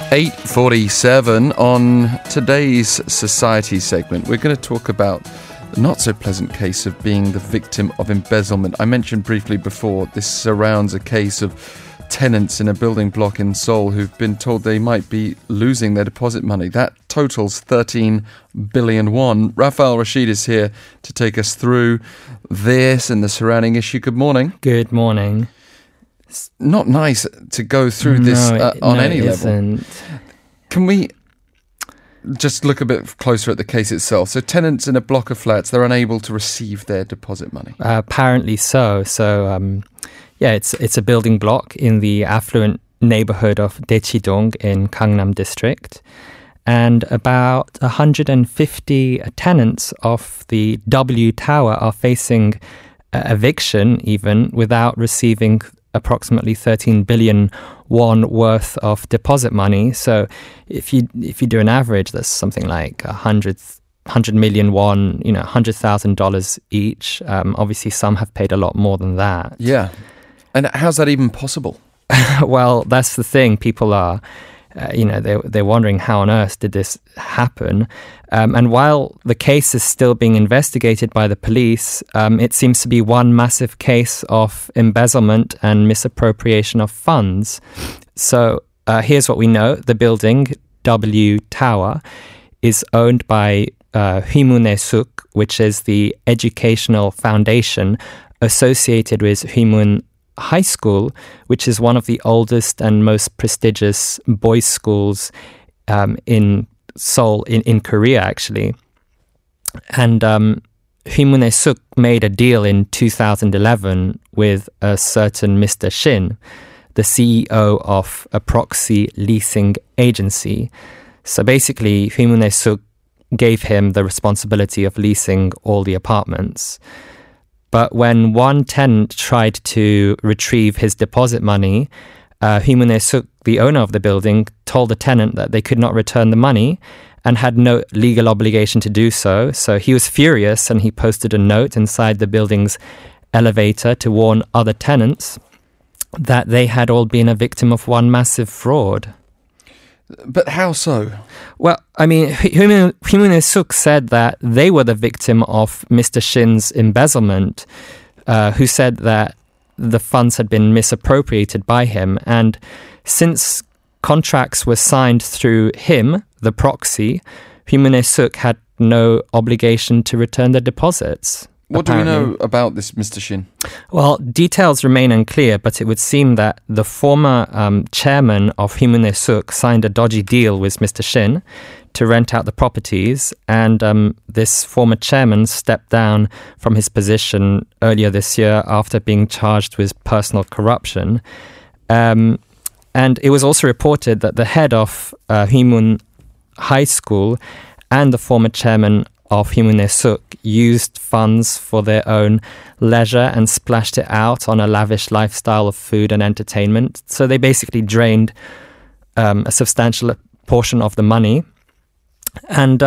8:47 on today's Society segment. We're going to talk about the not so pleasant case of being the victim of embezzlement. I mentioned briefly before this surrounds a case of tenants in a building block in Seoul who've been told they might be losing their deposit money. That totals 13 billion won. Rafael Rashid is here to take us through this and the surrounding issue. Good morning. Good morning. It's not nice to go through this on any level. Can we just look a bit closer at the case itself? So tenants in a block of flats, they're unable to receive their deposit money. Apparently so. It's a building block in the affluent neighborhood of Daechidong in Gangnam district. And about 150 tenants of the W Tower are facing eviction even without receiving approximately 13 billion won worth of deposit money. So if you do an average, that's something like 100 million won, $100,000 each. Obviously, some have paid a lot more than that. Yeah. And how's that even possible? Well, that's the thing. People are, they're wondering how on earth did this happen. And while the case is still being investigated by the police, it seems to be one massive case of embezzlement and misappropriation of funds. So here's what we know. The building, W Tower, is owned by Hwimun Suk, which is the educational foundation associated with Hwimun High School, which is one of the oldest and most prestigious boys' schools in Seoul, in Korea, actually. And Hwimun Suk made a deal in 2011 with a certain Mr. Shin, the CEO of a proxy leasing agency. So basically, Hwimun Suk gave him the responsibility of leasing all the apartments. But when one tenant tried to retrieve his deposit money, Hwimun Suk, the owner of the building, told the tenant that they could not return the money and had no legal obligation to do so. So he was furious and he posted a note inside the building's elevator to warn other tenants that they had all been a victim of one massive fraud. But how so? Well, I mean, Hwimun Suk said that they were the victim of Mr. Shin's embezzlement, who said that the funds had been misappropriated by him. And since contracts were signed through him, the proxy, Hwimun Suk had no obligation to return the deposits. What do we know about this Mr. Shin? Well, details remain unclear, but it would seem that the former chairman of Hwimun Suk signed a dodgy deal with Mr. Shin to rent out the properties, and this former chairman stepped down from his position earlier this year after being charged with personal corruption. And it was also reported that the head of Hwimun High School and the former chairman of Hwimun Suk used funds for their own leisure and splashed it out on a lavish lifestyle of food and entertainment. So they basically drained a substantial portion of the money. And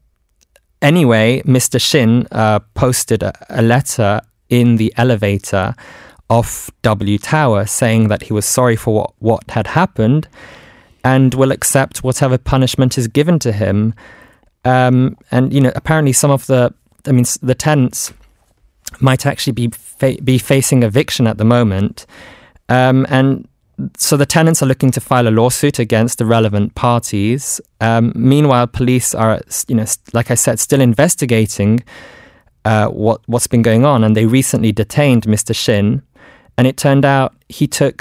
anyway, Mr. Shin posted a letter in the elevator of W Tower saying that he was sorry for what had happened and will accept whatever punishment is given to him. And, apparently some of the tenants might actually be facing eviction at the moment. And so the tenants are looking to file a lawsuit against the relevant parties. Meanwhile, police are, like I said, still investigating what's been going on. And they recently detained Mr. Shin. And it turned out he took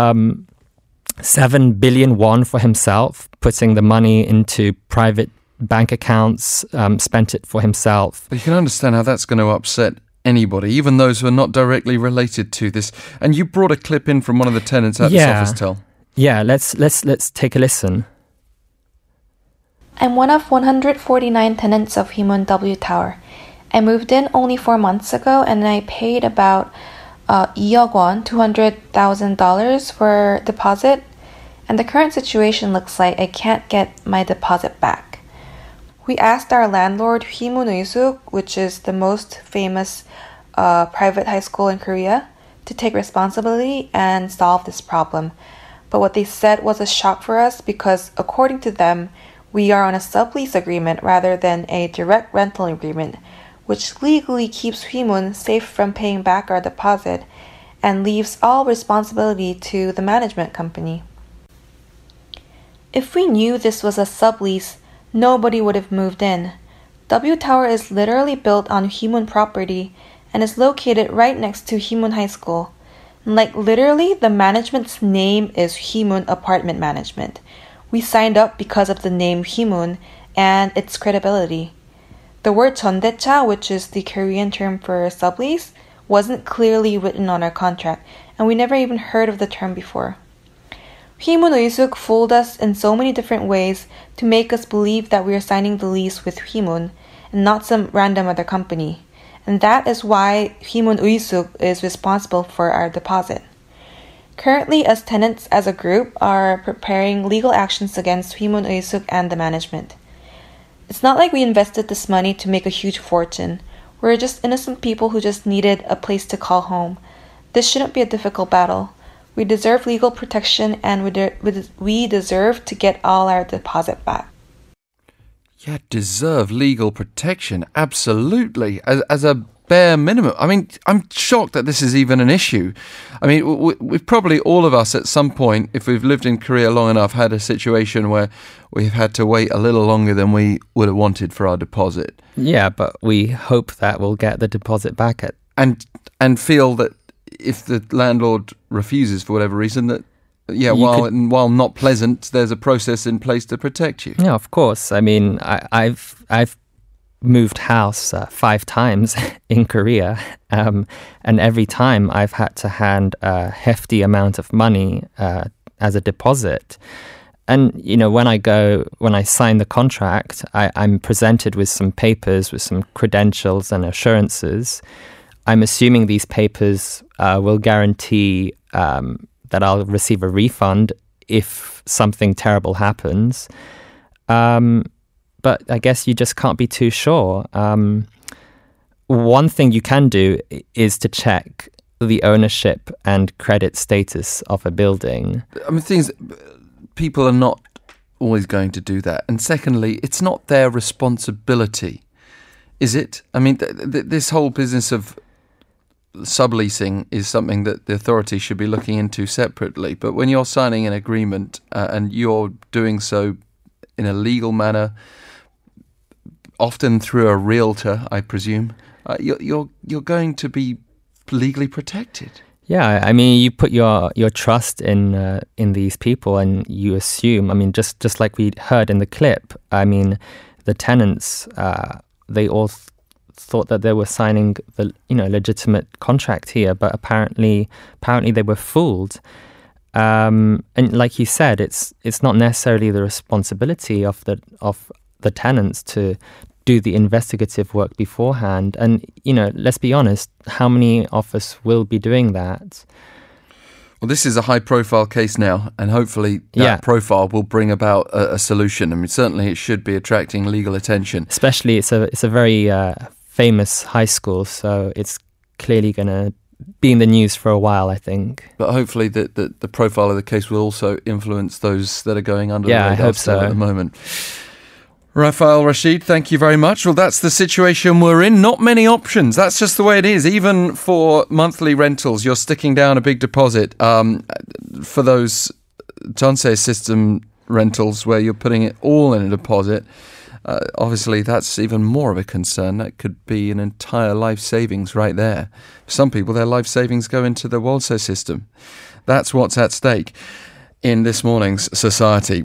7 billion won for himself, putting the money into private bank accounts, spent it for himself. But you can understand how that's going to upset anybody, even those who are not directly related to this. And you brought a clip in from one of the tenants at this office, Tell. Yeah, let's take a listen. I'm one of 149 tenants of Hwimun W Tower. I moved in only 4 months ago and I paid about 2억 won, $200,000 for deposit. And the current situation looks like I can't get my deposit back. We asked our landlord Hwimun Suk, which is the most famous private high school in Korea, to take responsibility and solve this problem. but what they said was a shock for us because, according to them, we are on a sublease agreement rather than a direct rental agreement, which legally keeps Huimun safe from paying back our deposit and leaves all responsibility to the management company. If we knew this was a sublease, nobody would have moved in. W Tower is literally built on Huimun property and is located right next to Huimun High School. Like literally, the management's name is Huimun Apartment Management. We signed up because of the name Huimun and its credibility. The word 전대차, which is the Korean term for sublease, wasn't clearly written on our contract, and we never even heard of the term before. Huimun Uisuk fooled us in so many different ways to make us believe that we are signing the lease with Huimun and not some random other company. And that is why Huimun Uisuk is responsible for our deposit. Currently, us tenants as a group are preparing legal actions against Huimun Uisuk and the management. It's not like we invested this money to make a huge fortune. We're just innocent people who just needed a place to call home. This shouldn't be a difficult battle. We deserve legal protection and we deserve to get all our deposit back. Yeah, deserve legal protection, absolutely, as a bare minimum. I mean, I'm shocked that this is even an issue. I mean, we've probably, all of us at some point, if we've lived in Korea long enough, had a situation where we've had to wait a little longer than we would have wanted for our deposit. Yeah, but we hope that we'll get the deposit back at... And feel that if the landlord refuses for whatever reason, that while not pleasant, there's a process in place to protect you. Yeah, of course. I mean, I've moved house 5 times in Korea, and every time I've had to hand a hefty amount of money as a deposit. And, you know, when I sign the contract, I'm presented with some papers, with some credentials and assurances. I'm assuming these papers will guarantee that I'll receive a refund if something terrible happens. But I guess you just can't be too sure. One thing you can do is to check the ownership and credit status of a building. I mean, people are not always going to do that. And secondly, it's not their responsibility, is it? I mean, this whole business of subleasing is something that the authorities should be looking into separately. But when you're signing an agreement and you're doing so in a legal manner, often through a realtor, I presume, you're going to be legally protected. Yeah, I mean, you put your trust in these people, and you assume. I mean, just like we heard in the clip. I mean, the tenants they all thought that they were signing the legitimate contract here, but apparently they were fooled. And like you said, it's not necessarily the responsibility of the tenants to do the investigative work beforehand. And let's be honest, how many of us will be doing that? Well, this is a high-profile case now, and hopefully that profile will bring about a solution. I mean, certainly it should be attracting legal attention. Especially, it's a very famous high school, so it's clearly going to be in the news for a while, I think. But hopefully the profile of the case will also influence those that are going under the radar I hope so. at the moment. Rafael Rashid, thank you very much. Well, that's the situation we're in. Not many options. That's just the way it is. Even for monthly rentals, you're sticking down a big deposit. For those Jeonse system rentals where you're putting it all in a deposit, obviously that's even more of a concern. That could be an entire life savings right there. For some people, their life savings go into the Wolse system. That's what's at stake in this morning's society.